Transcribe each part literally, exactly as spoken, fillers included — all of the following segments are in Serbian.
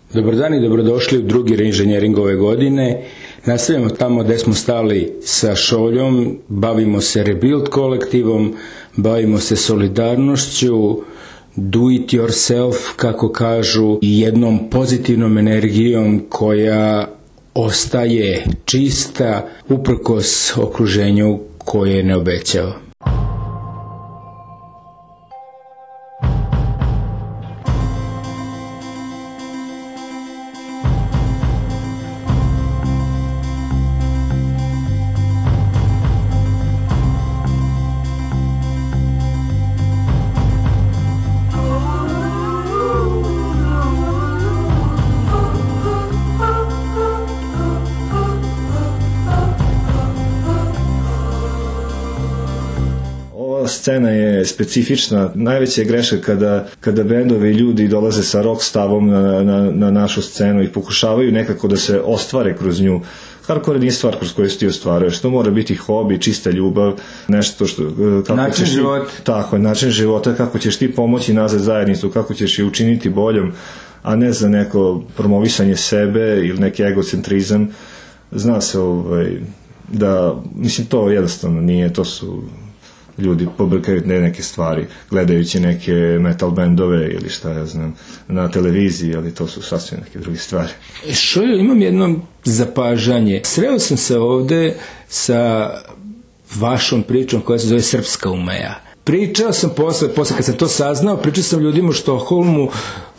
Dobar dan i dobrodošli u drugi reinženjering ove godine. Nastavljamo tamo gde smo stali sa Šoljom, bavimo se Rebuild kolektivom, bavimo se solidarnošću, do it yourself, kako kažu, i jednom pozitivnom energijom koja ostaje čista uprkos okruženju koje ne obećava. Scena je specifična, najveća je greška kada, kada bendovi i ljudi dolaze sa rock stavom na, na, na našu scenu i pokušavaju nekako da se ostvare kroz nju. Hardcore nije stvar kroz koju se ti ostvaruješ, to mora biti hobi, čista ljubav, nešto što... Kako način ćeš, života. Tako, način života, kako ćeš ti pomoći nazad zajednicu, kako ćeš je učiniti boljom, a ne za neko promovisanje sebe ili neki egocentrizam. Zna se ovaj, da, mislim, to jednostavno nije, to su... ljudi pobrkaju neke stvari gledajući neke metal bendove ili šta ja znam na televiziji, ali to su sasvim neke druge stvari. Šoljo, imam jedno zapažanje. Sreo sam se ovde sa vašom pričom koja se zove Srpska umeja. Pričao sam posle, posle kad sam to saznao, pričao sam ljudima u Štokholmu,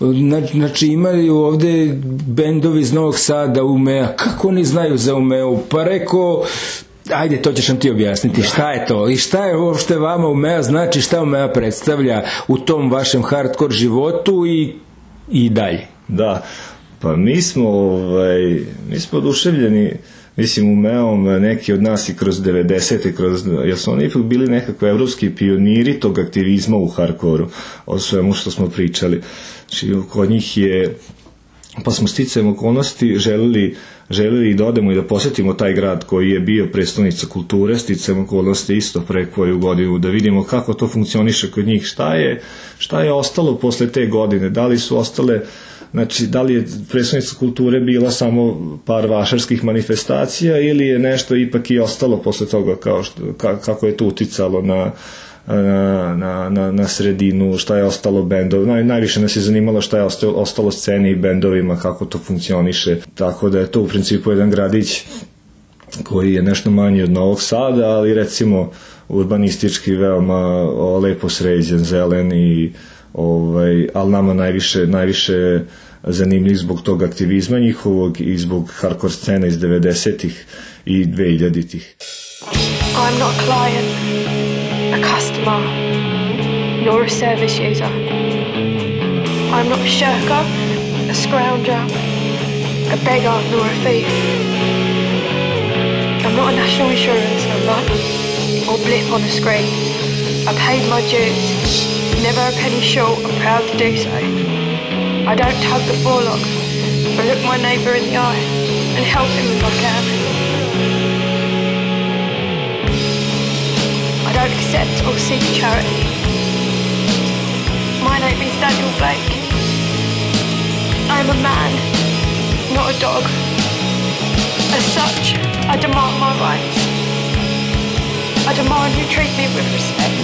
znači imaju ovde bendovi iz Novog Sada Umeja, kako oni znaju za Umeu? Pa rekao, ajde, to ćeš nam ti objasniti, šta je to i šta je uopšte vama Umeja znači, šta Umeja predstavlja u tom vašem hardcore životu i, i dalje. Da, pa mi smo, ovaj, mi smo oduševljeni, mislim, Umeom, neki od nas i kroz devedesete, kroz, jer su oni ipak bili nekako evropski pioniri tog aktivizma u hardcoreu, o svemu što smo pričali. Znači, kod njih je, pa smo sticajem okolnosti želeli želeli da odemo i da posetimo taj grad koji je bio prestonica kulture, sticajem okolnosti isto pre koju godinu, da vidimo kako to funkcioniše kod njih, šta je, šta je ostalo posle te godine, da li su ostale, znači da li je prestonica kulture bila samo par vašarskih manifestacija ili je nešto ipak i ostalo posle toga, kao što, kako je to uticalo na Na, na, na, na sredinu, šta je ostalo bendov, Naj, najviše nas je zanimalo šta je ostalo, ostalo sceni i bendovima, kako to funkcioniše, tako da je to u principu jedan gradić koji je nešto manji od Novog Sada, ali recimo urbanistički veoma o, lepo sređen, zelen i ovaj, ali nama najviše, najviše zanimljiv zbog tog aktivizma njihovog i zbog hardcore scene iz devedesetih i dvehiljaditih. I'm not a client, a customer, nor a service user. I'm not a shirker, a scrounger, a beggar, nor a thief. I'm not a national insurance number or blip on a screen. I paid my dues, never a penny short, I'm proud to do so. I don't tug the forelock, but look my neighbour in the eye and help him if I can. I don't accept or seek charity. My name is Daniel Blake. I am a man, not a dog. As such, I demand my rights. I demand you treat me with respect.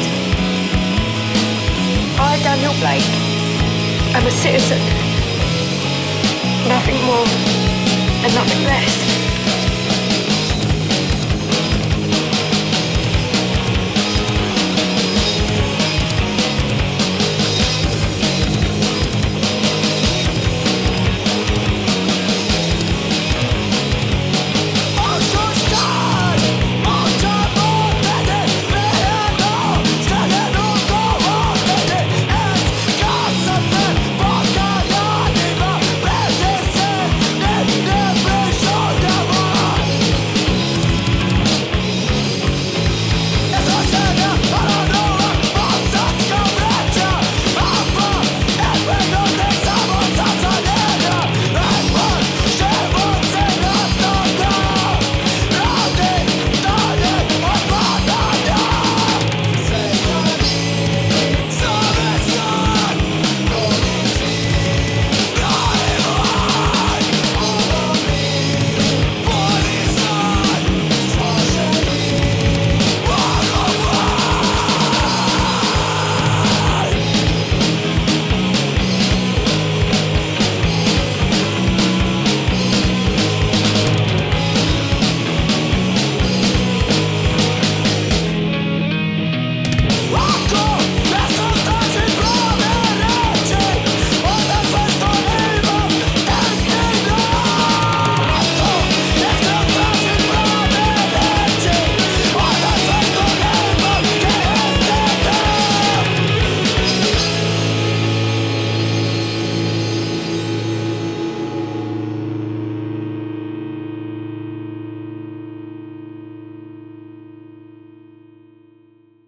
I, Daniel Blake, am a citizen. Nothing more and nothing less. Show down.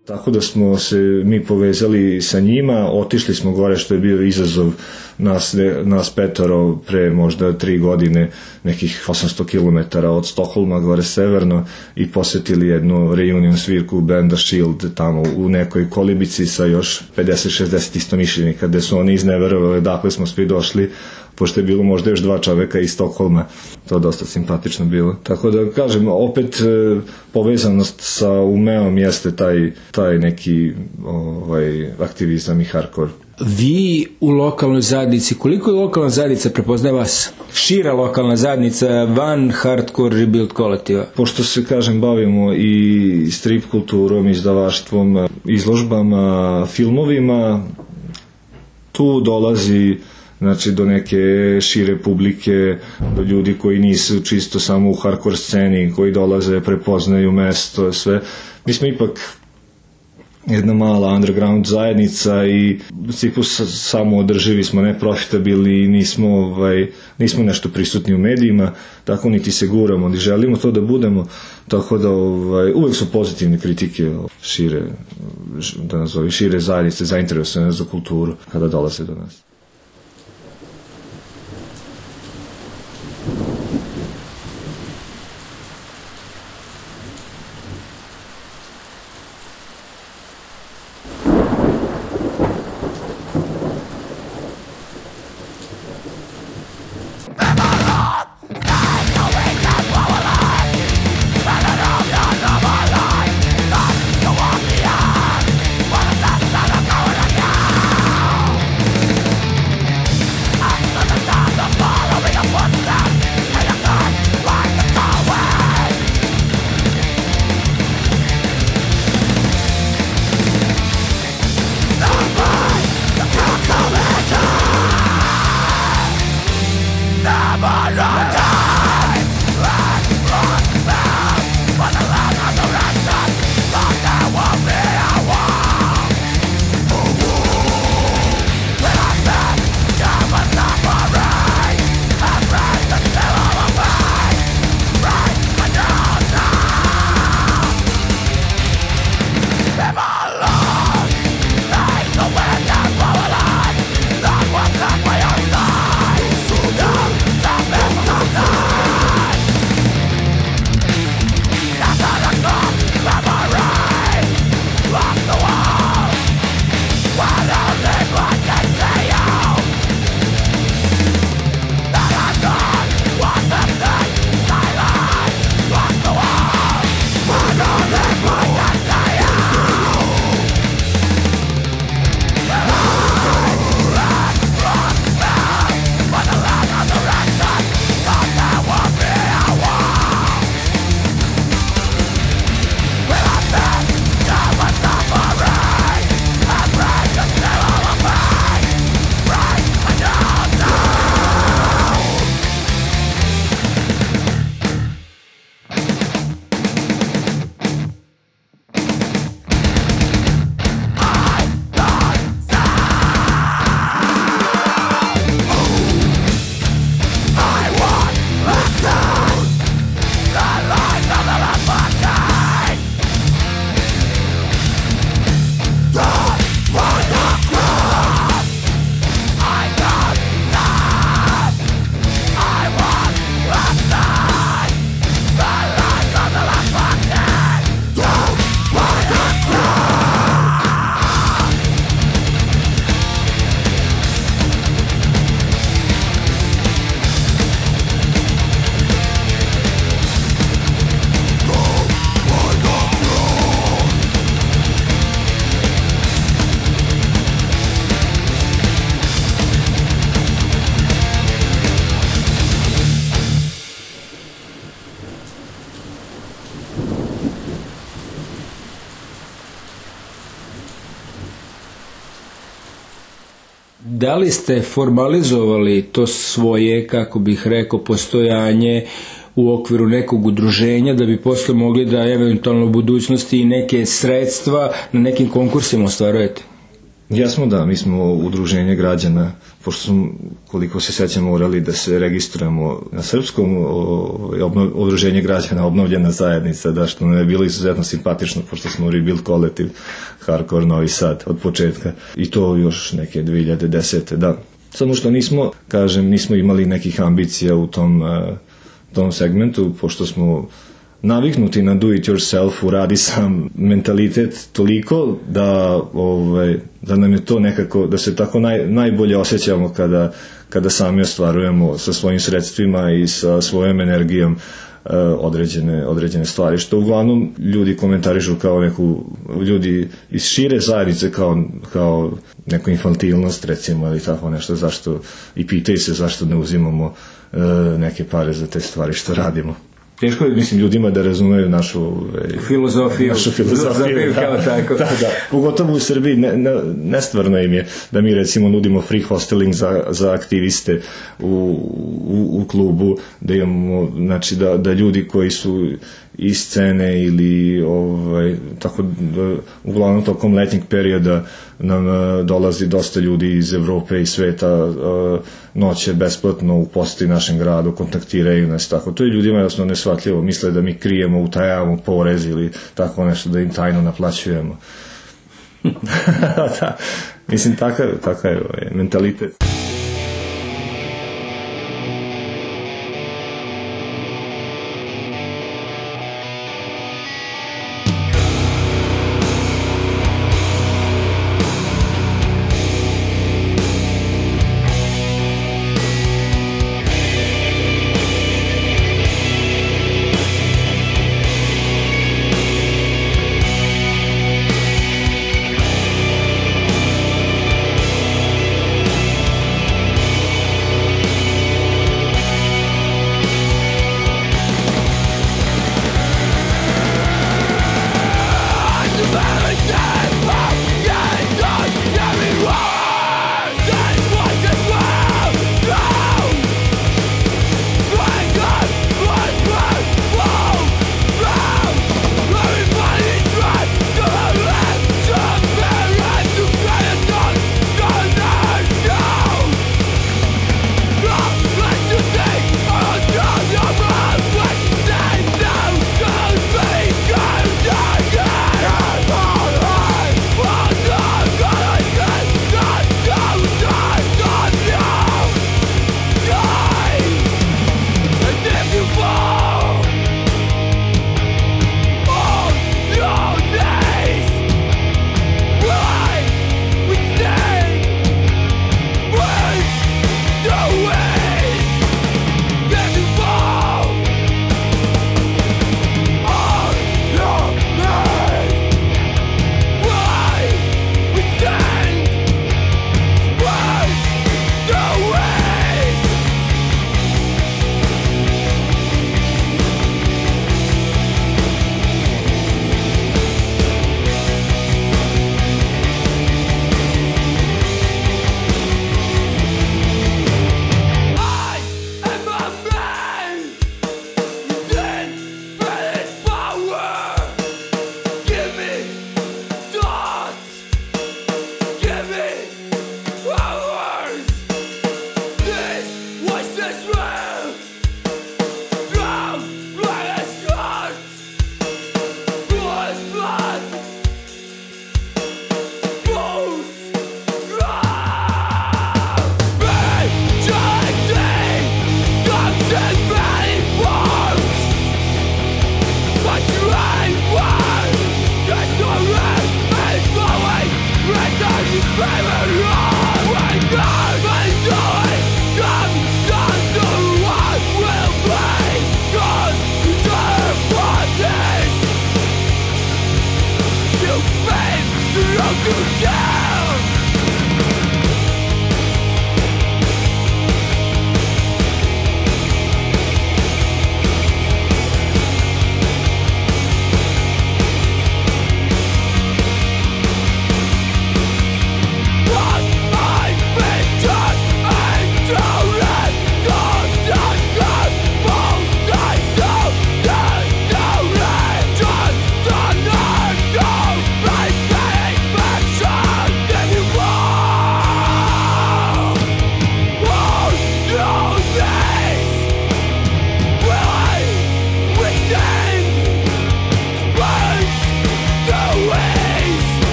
Tako da smo se mi povezali sa njima, otišli smo gore, što je bio izazov nas, nas petoro pre možda tri godine, nekih osamsto kilometara od Stokholma gore severno, i posetili jednu reunion svirku benda Shield tamo u nekoj kolibici sa još pedeset šezdeset istomišljenika, gde su oni izneverovali dakle smo svi došli, pošto je bilo možda još dva čoveka iz Stokholma. To je dosta simpatično bilo. Tako da kažem, opet povezanost sa Umeom jeste taj, taj neki ovaj, aktivizam i hardcore. Vi u lokalnoj zajednici, koliko je lokalna zajednica prepoznaje vas? Šira lokalna zajednica van hardcore rebuild kolektiva? Pošto se, kažem, bavimo i strip kulturom, izdavaštvom, izložbama, filmovima, tu dolazi znači do neke šire publike, do ljudi koji nisu čisto samo u hardcore sceni, koji dolaze, prepoznaju mesto, sve. Mi smo ipak jedna mala underground zajednica i u principu samo održivi smo, neprofitabilni, nismo, ovaj, nismo nešto prisutni u medijima, tako niti se guramo, ni želimo to da budemo, tako da ovaj, uvek su pozitivne kritike šire, da nazove, šire zajednice zainteresovane za kulturu kada dolaze do nas. Da li ste formalizovali to svoje, kako bih rekao, postojanje u okviru nekog udruženja da bi posle mogli da eventualno u budućnosti i neke sredstva na nekim konkursima ostvarujete? Jesmo, da, mi smo udruženje građana, pošto smo, koliko se sećam, morali da se registrujemo na srpskom, obnov, udruženje građana Obnovljena zajednica, da, što nam je bilo izuzetno simpatično, pošto smo Rebuild Collective, Hardcore Novi Sad od početka, i to još neke dve hiljade desete. Da. Samo što nismo, kažem, nismo imali nekih ambicija u tom, tom segmentu, pošto smo naviknuti na do it yourself, uradi sam mentalitet toliko da, ovaj, da nam je to nekako, da se tako naj, najbolje osjećamo kada, kada sami ostvarujemo sa svojim sredstvima i sa svojom energijom uh, određene, određene stvari, što uglavnom ljudi komentarišu kao neku, ljudi iz šire zajednice kao, kao neku infantilnost, recimo, ili tako nešto, zašto, i pitaju se zašto ne uzimamo uh, neke pare za te stvari što radimo. Teško je, mislim, ljudima da razumeju našu filozofiju, našu filozofiju, kao da, tako. Da, da. Pogotovo u Srbiji ne, ne, nestvarno im je da mi recimo nudimo free hosteling za, za aktiviste u, u, u klubu, da imamo, znači da, da ljudi koji su iz scene ili ovaj, tako da, uglavnom tokom letnjeg perioda nam dolazi dosta ljudi iz Evrope i sveta, noće besplatno u poseti našem gradu, kontaktiraju nas, tako. To je ljudima jasno nesvatljivo, misle da mi krijemo, utajavamo porez ili tako nešto, da im tajno naplaćujemo. Da, mislim, takav, takav je ovaj, mentalitet.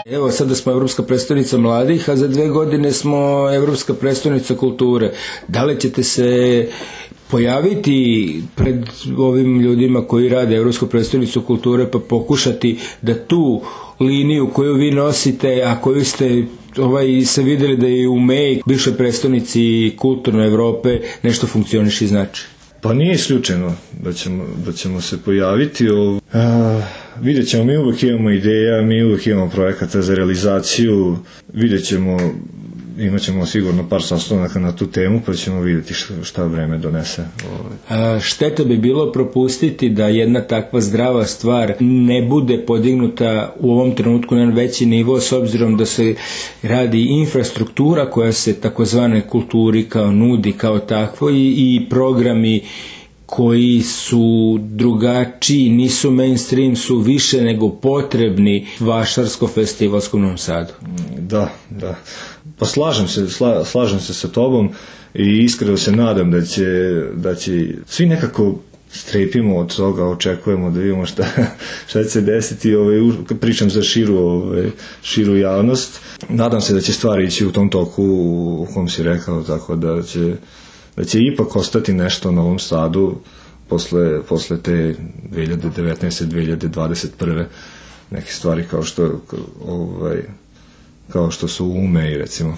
Evo, sada smo Evropska predstavnica mladih, a za dve godine smo Evropska predstavnica kulture. Da li ćete se pojaviti pred ovim ljudima koji rade Evropsku predstavnicu kulture pa pokušati da tu liniju koju vi nosite, a koju ste ovaj, se videli da je u M E I, bivšoj predstavnici kulturne Evrope, nešto funkcioniše i znači? Pa nije isključeno da ćemo, da ćemo se pojaviti. O, a, vidjet ćemo, mi uvek imamo ideja, mi uvek imamo projekata za realizaciju, vidjet ćemo, imat ćemo sigurno par sastanaka na tu temu, pa ćemo vidjeti šta vreme donese. A, šteta bi bilo propustiti da jedna takva zdrava stvar ne bude podignuta u ovom trenutku na veći nivo, s obzirom da se radi infrastruktura koja se takozvane kulturi kao nudi kao takvo i, i programi koji su drugačiji, nisu mainstream, su više nego potrebni Vašarsko-festivalskom Novom Sadu. Da, da. Pa slažem se, sla, slažem se sa tobom i iskreno se nadam da će, da će svi nekako strepimo od toga, očekujemo da vidimo šta, šta će se desiti, ovaj, pričam za širu, ovaj, širu javnost. Nadam se da će stvari ići u tom toku u kom si rekao, tako da će, da će ipak ostati nešto na Novom Sadu posle, posle te dve hiljade devetnaeste dve hiljade dvadeset prve neke stvari kao što ovaj, kao što su u M E I recimo.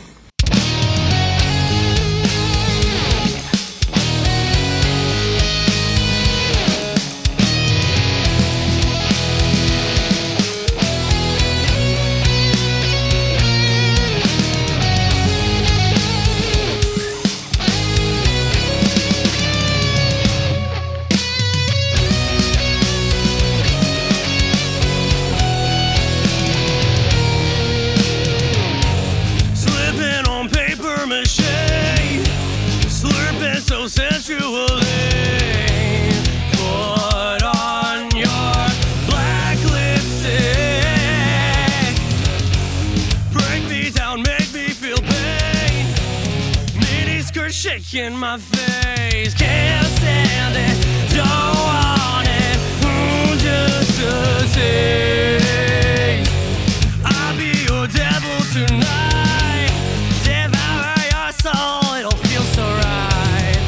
In my face, can't stand it, don't want it, mm, just a taste. I'll be your devil tonight, devour your soul, it'll feel so right.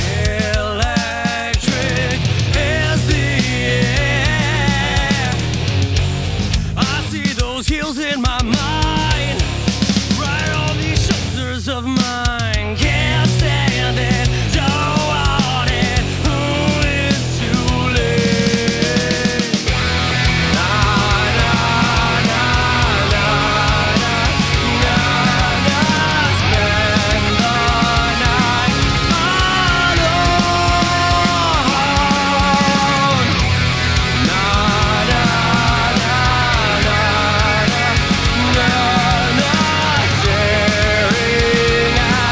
Electric is the air. I see those heels in my mind, right on these shoulders of mine. Can't stand it, don't want it, ooh, it's too late. Na na na na na na na, spend the night alone. Na na na na na na, staring at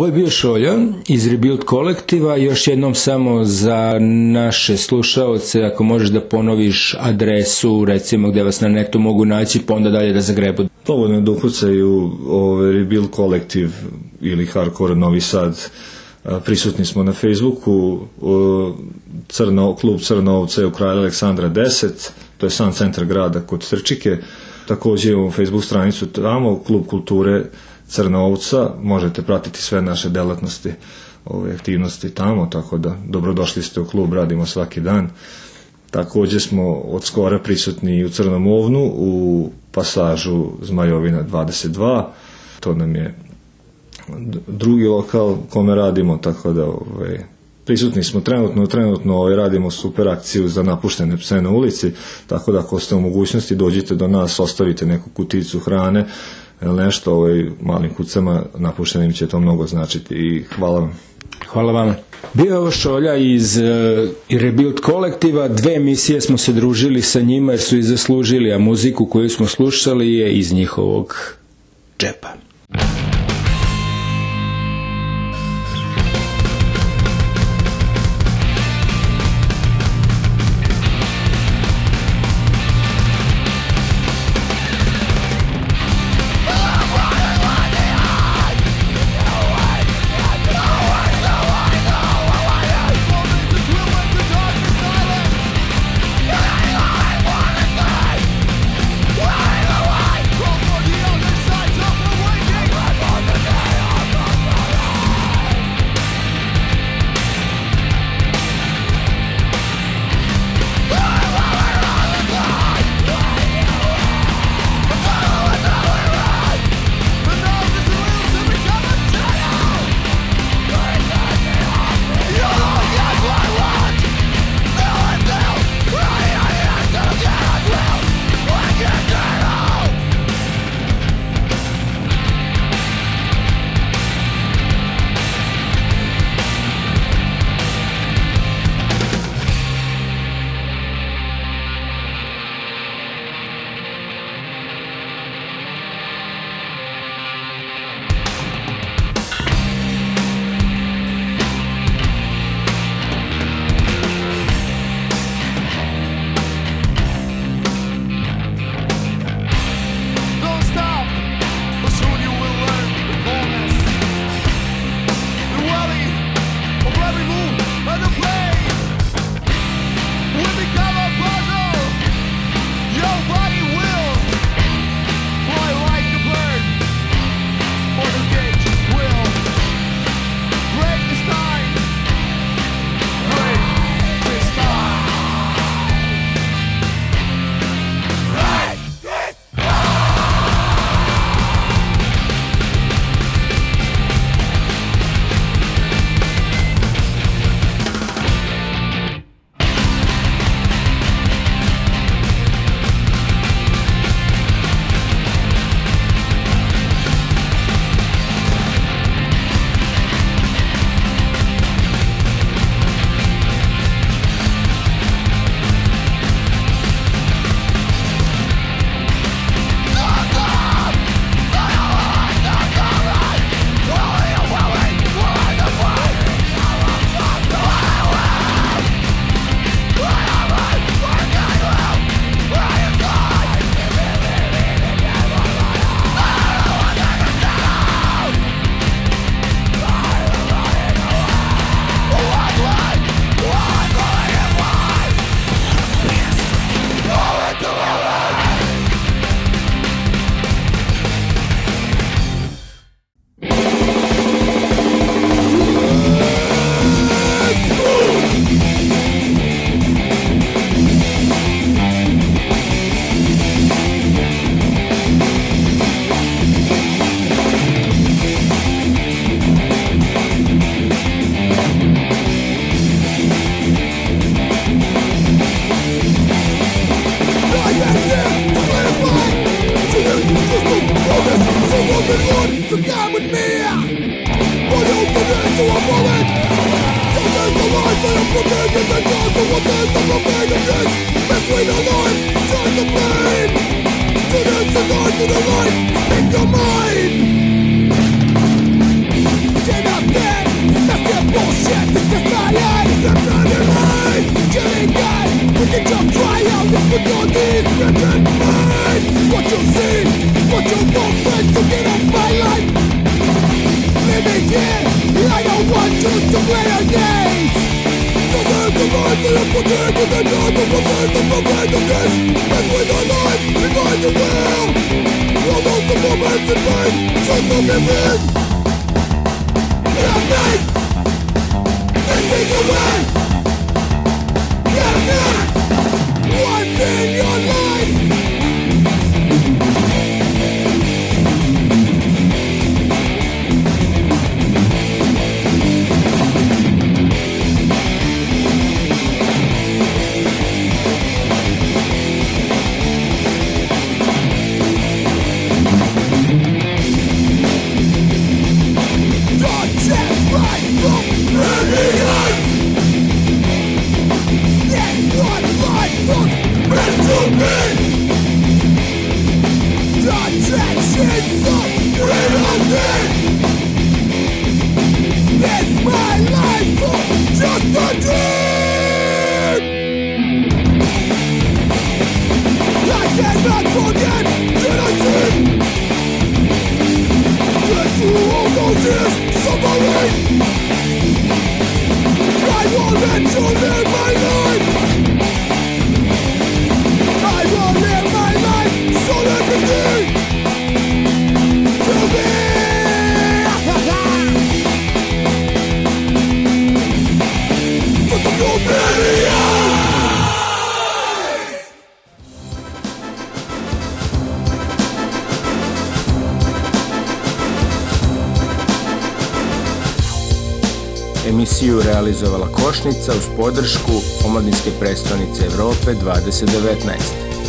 Ovo je bio Šolja iz Rebuild kolektiva. Još jednom samo za naše slušaoce, ako možeš da ponoviš adresu, recimo gde vas na netu mogu naći, pa onda dalje da zagrebu. Dovoljno da ukucaju ovaj Rebuild kolektiv ili Hardcore Novi Sad. Prisutni smo na Facebooku, Crno, klub Crna ovca je u Kralja Aleksandra deset, to je sam centar grada kod Trčike. Također imamo Facebook stranicu tamo, klub kulture Crna ovca, možete pratiti sve naše delatnosti, ove aktivnosti tamo, tako da dobrodošli ste u klub, radimo svaki dan. Također smo od skora prisutni i u Crnom Ovnu, u pasažu Zmajovina dvadeset dva, to nam je drugi lokal kome radimo, tako da ovaj, prisutni smo trenutno, trenutno ovaj, radimo super akciju za napuštene pse na ulici, tako da ako ste u mogućnosti dođite do nas, ostavite neku kuticu hrane ili nešto, ovaj, malim kucama napuštenim će to mnogo značiti i hvala vam. Hvala vama. Bio je ovo Šolja iz uh, Rebuild kolektiva, dve emisije smo se družili sa njima jer su i zaslužili, a muziku koju smo slušali je iz njihovog džepa. Get up! Emisiju realizovala Košnica uz podršku Omladinske prestonice Evrope dvadeset devetnaest.